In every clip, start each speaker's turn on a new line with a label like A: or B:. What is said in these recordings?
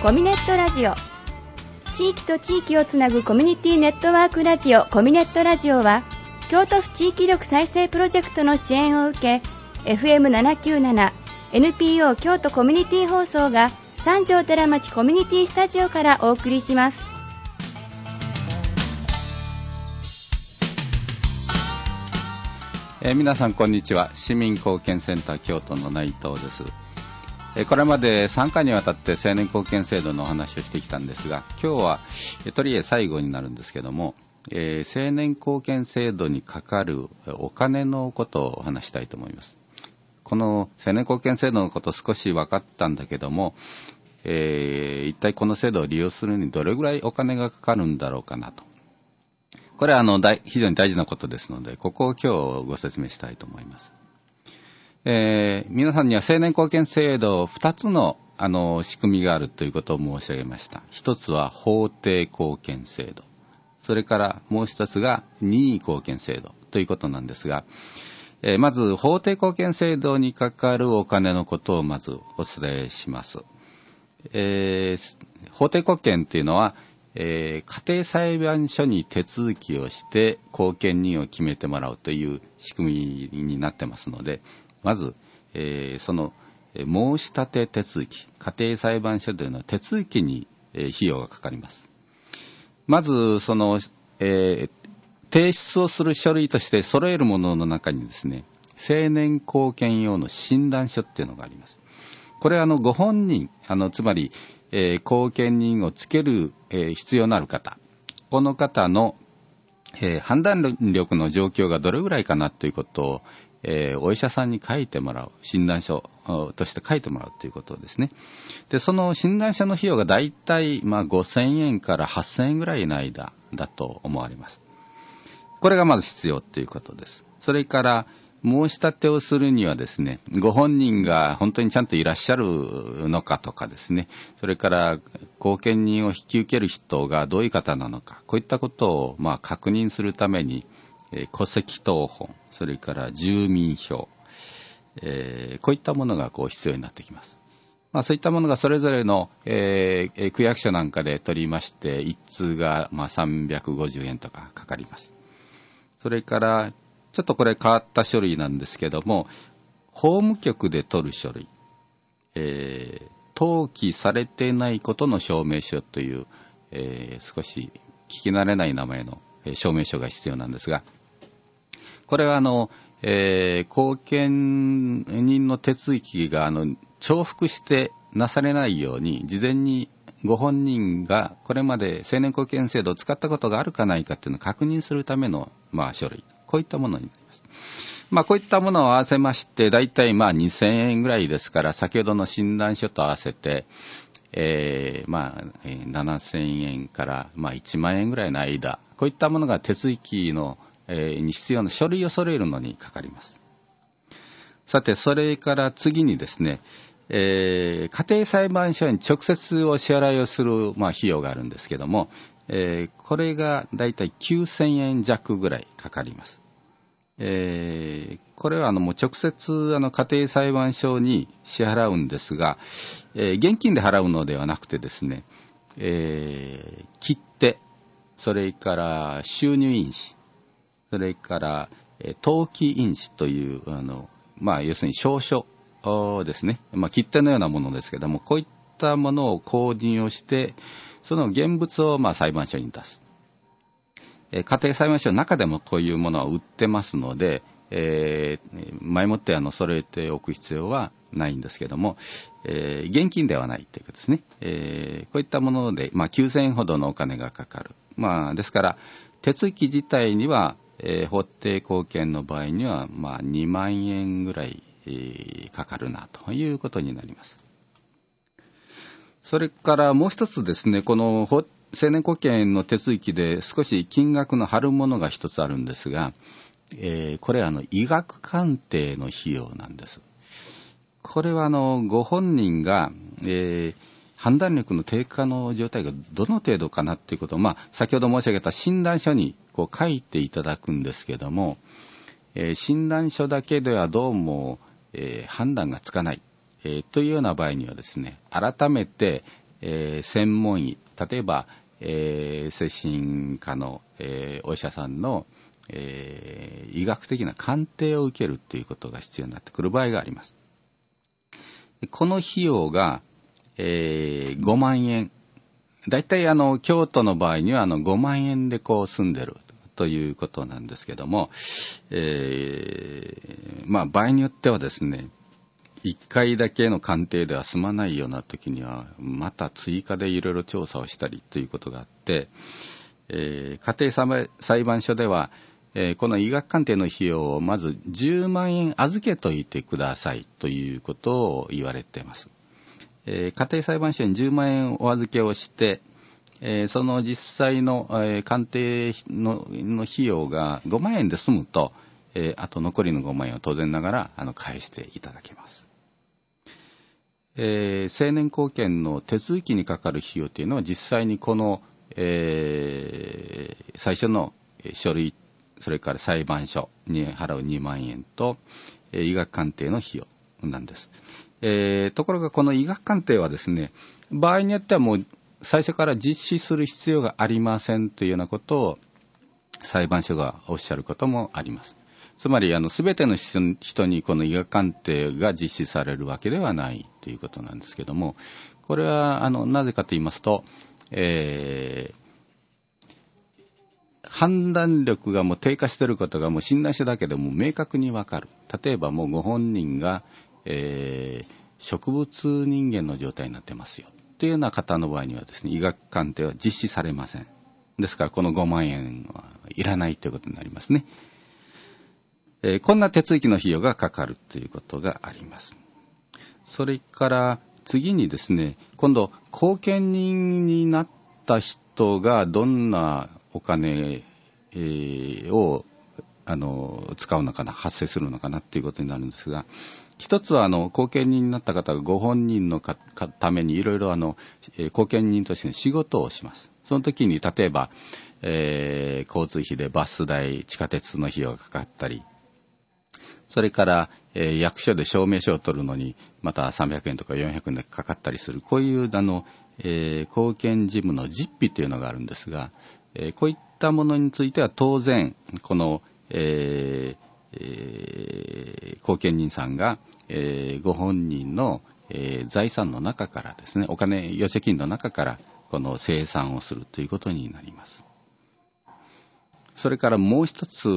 A: コミネットラジオ、地域と地域をつなぐコミュニティネットワークラジオコミネットラジオは、京都府地域力再生プロジェクトの支援を受け、 FM797 NPO 京都コミュニティ放送が三条寺町コミュニティスタジオからお送りします。
B: 皆さんこんにちは。市民貢献センター京都の内藤です。これまで3回にわたって青年貢献制度のお話をしてきたんですが、今日はとりあえず最後になるんですけども、青年貢献制度にかかるお金のことをお話したいと思います。この青年貢献制度のこと少し分かったんだけども、一体この制度を利用するにどれぐらいお金がかかるんだろうかなと。これは非常に大事なことですので、ここを今日ご説明したいと思います。皆さんには青年貢献制度2つの、仕組みがあるということを申し上げました。一つは法定貢献制度。それからもう一つが任意貢献制度ということなんですが、まず法定貢献制度にかかるお金のことをまずお伝えします。法定貢献というのは、家庭裁判所に手続きをして後見人を決めてもらうという仕組みになってますので、まず、その申し立て手続き、家庭裁判所での手続きに、費用がかかります。まずその、提出をする書類として揃えるものの中にですね、青年貢献用の診断書っていうのがあります。これはご本人、つまり後見人をつける、必要のある方、この方の、判断力の状況がどれぐらいかなということを、お医者さんに書いてもらう、診断書として書いてもらうということですね。で、その診断書の費用がだいたい5000円から8000円ぐらいの間だと思われます。これがまず必要ということです。それから申し立てをするにはですね、ご本人が本当にちゃんといらっしゃるのかとかですね、それから後見人を引き受ける人がどういう方なのか、こういったことを確認するために、戸籍謄本、それから住民票、こういったものが必要になってきます。そういったものがそれぞれの、区役所なんかで取りまして、一通が350円とかかかります。それからちょっとこれ変わった書類なんですけども、法務局で取る書類、登記されてないことの証明書という、少し聞き慣れない名前の証明書が必要なんですが、これは後見人の手続きが重複してなされないように、事前にご本人がこれまで青年貢献制度を使ったことがあるかないかというのを確認するための、書類、こういったものになります。こういったものを合わせまして、だいたい2000円ぐらいですから、先ほどの診断書と合わせて、7000円から1万円ぐらいの間、こういったものが手続きの、に必要な書類を揃えるのにかかります。さて、それから次にですね、家庭裁判所に直接お支払いをする、費用があるんですけども、これがだいたい9000円弱ぐらいかかります。これはもう直接家庭裁判所に支払うんですが、現金で払うのではなくてですね、切手、それから収入印紙、それから登記印紙という要するに証書ですね、切手のようなものですけども、こういったものを購入をして、その現物を裁判所に出す。家庭裁判所の中でもこういうものは売ってますので、前もって揃えておく必要はないんですけども、現金ではないということですね。こういったもので、9000円ほどのお金がかかる。ですから手続き自体には、法定貢献の場合には2万円ぐらい、かかるなということになります。それからもう一つですね、この青年貢献の手続きで少し金額の張るものが一つあるんですが、これ医学鑑定の費用なんです。これはご本人が、判断力の低下の状態がどの程度かなということを、先ほど申し上げた診断書に書いていただくんですけども、診断書だけではどうも、判断がつかない、というような場合にはですね、改めて、 専門医、例えば、精神科の、お医者さんの、医学的な鑑定を受けるということが必要になってくる場合があります。この費用が、5万円。だいたい京都の場合には5万円でこう済んでるということなんですけども、場合によってはですね、1回だけの鑑定では済まないような時にはまた追加でいろいろ調査をしたりということがあって、家庭裁判所では、この医学鑑定の費用をまず10万円預けといてくださいということを言われています。家庭裁判所に10万円お預けをして、その実際の、鑑定 の費用が5万円で済むと、あと残りの5万円を当然ながら返していただけます。成年後見の手続きにかかる費用というのは実際にこの、最初の書類、それから裁判所に払う2万円と、医学鑑定の費用なんです。ところがこの医学鑑定はですね、場合によってはもう最初から実施する必要がありませんというようなことを裁判所がおっしゃることもあります。つまり全ての人にこの医学鑑定が実施されるわけではないということなんですけども、これはなぜかと言いますと、判断力がもう低下していることがもう診断書だけでも明確にわかる。例えばもうご本人が、植物人間の状態になってますよというような方の場合にはですね、医学鑑定は実施されません。ですからこの5万円はいらないということになりますね。こんな手続きの費用がかかるということがあります。それから次にですね、今度後見人になった人がどんなお金、を使うのかな、発生するのかなということになるんですが、一つは後見人になった方がご本人のためにいろいろ後見人として仕事をします。その時に例えば、交通費でバス代、地下鉄の費用がかかったり、それから、役所で証明書を取るのにまた300円とか400円でかかったりする、こういう後見事務の実費というのがあるんですが、こういったものについては当然この、後見人さんが、ご本人の、財産の中からですね、お金、預貯金の中からこの清算をするということになります。それからもう一つ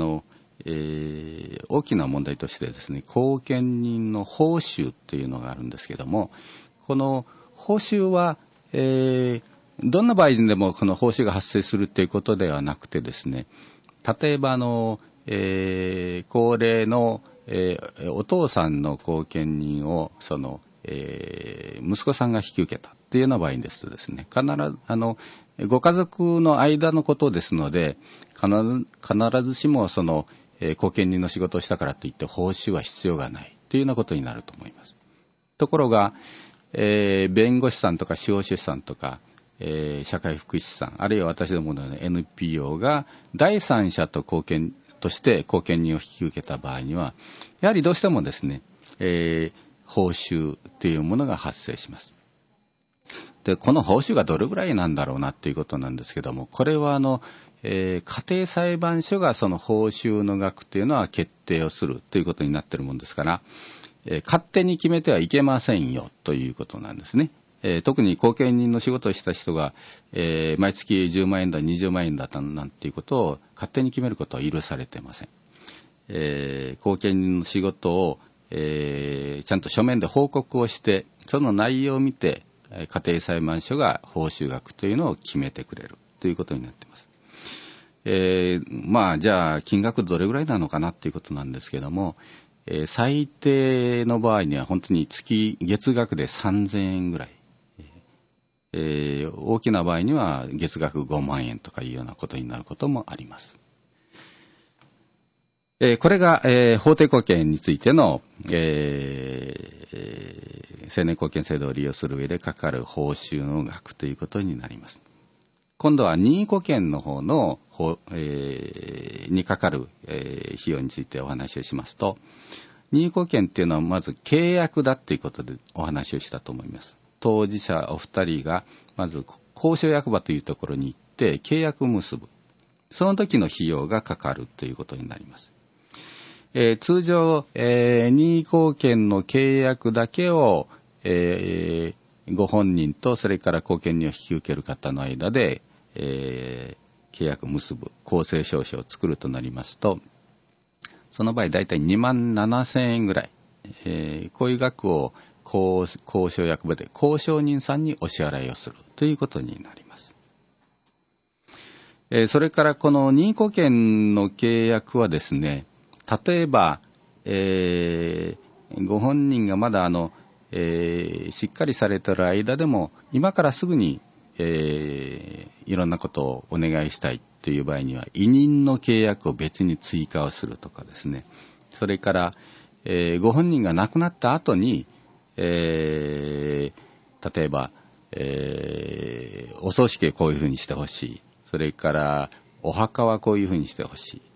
B: 大きな問題としてですね、後見人の報酬というのがあるんですけども、この報酬は、どんな場合でもこの報酬が発生するということではなくてですね、例えば高齢の、お父さんの後見人を息子さんが引き受けたというような場合ですとですね、必ずご家族の間のことですので、必ずしも後見人の仕事をしたからといって報酬は必要がないというようなことになると思います。ところが、弁護士さんとか司法書士さんとか、社会福祉士さん、あるいは私どもの NPO が第三者として後見人を引き受けた場合には、やはりどうしてもですね、報酬というものが発生します。で、この報酬がどれぐらいなんだろうなということなんですけども、これは家庭裁判所がその報酬の額というのは決定をするということになっているものですから、勝手に決めてはいけませんよということなんですね。特に後見人の仕事をした人が、毎月10万円だ20万円だったなんていうことを勝手に決めることは許されていません。後見人の仕事を、ちゃんと書面で報告をして、その内容を見て家庭裁判所が報酬額というのを決めてくれるということになっています。じゃあ金額どれぐらいなのかなということなんですけども、最低の場合には本当に月額で3000円ぐらい、大きな場合には月額5万円とかいうようなことになることもあります。これが、法定後見についての、成年後見制度を利用する上でかかる報酬の額ということになります。今度は任意後見の方の、にかかる、費用についてお話をしますと、任意後見っていうのはまず契約だということでお話をしたと思います。 当事者お二人がまず公証役場というところに行って契約を結ぶ。その時の費用がかかるということになります。通常、任意後見の契約だけを、ご本人とそれから後見人を引き受ける方の間で、契約を結ぶ公正証書を作るとなりますと、その場合だいたい27,000円ぐらい、こういう額を公証役場で公証人さんにお支払いをするということになります。それからこの任意後見の契約はですね、例えば、ご本人がまだしっかりされている間でも今からすぐに、いろんなことをお願いしたいという場合には委任の契約を別に追加をするとかですね、それから、ご本人が亡くなった後に、例えば、お葬式はこういうふうにしてほしい、それからお墓はこういうふうにしてほしい、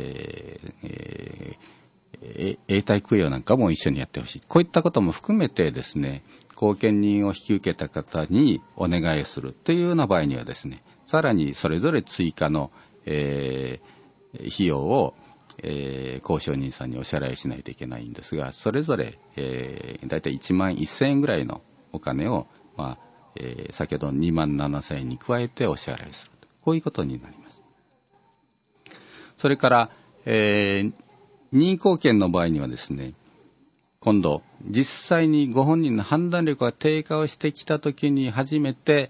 B: 永代供養なんかも一緒にやってほしい。こういったことも含めてですね、後見人を引き受けた方にお願いをするというような場合にはですね、さらにそれぞれ追加の、費用を、公証人さんにお支払いしないといけないんですが、それぞれ、だいたい11,000円ぐらいのお金を、先ほどの27,000円に加えてお支払いする。こういうことになります。それから、任意後見の場合にはですね、今度実際にご本人の判断力が低下をしてきたときに初めて、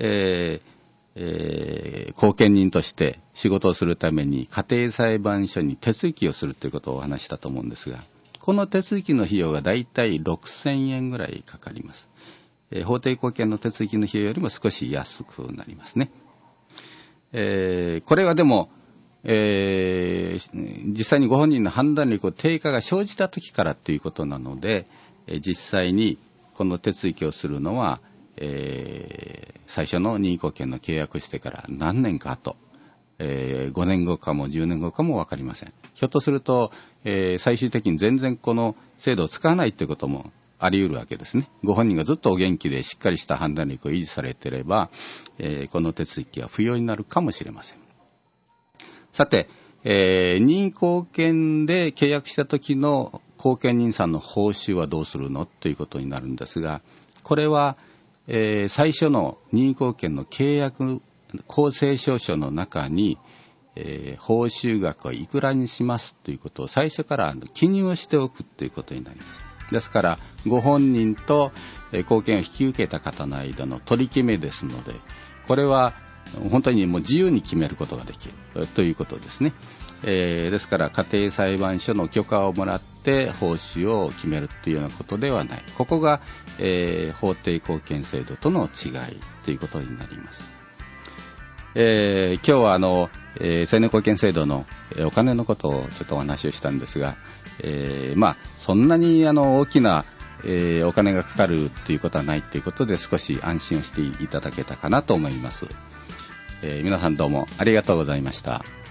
B: 後見人として仕事をするために家庭裁判所に手続きをするということをお話したと思うんですが、この手続きの費用がだいたい6,000円ぐらいかかります。法定後見の手続きの費用よりも少し安くなりますね。これはでも、実際にご本人の判断力低下が生じた時からということなので、実際にこの手続きをするのは、最初の任意後見の契約してから何年か後、5年後かも10年後かも分かりません。ひょっとすると、最終的に全然この制度を使わないということもあり得るわけですね。ご本人がずっとお元気でしっかりした判断力を維持されていれば、この手続きは不要になるかもしれません。さて、任意後見で契約した時の後見人さんの報酬はどうするのということになるんですが、これは、最初の任意後見の契約公正証書の中に、報酬額をいくらにしますということを最初から記入をしておくということになります。ですからご本人と後見を引き受けた方の間の取り決めですので、これは本当にもう自由に決めることができるということですね。ですから家庭裁判所の許可をもらって報酬を決めるというようなことではない。ここが、法定後見制度との違いということになります。今日は青年後見制度のお金のことをちょっとお話をしたんですが、そんなに大きな、お金がかかるということはないということで、少し安心をしていただけたかなと思います。皆さんどうもありがとうございました。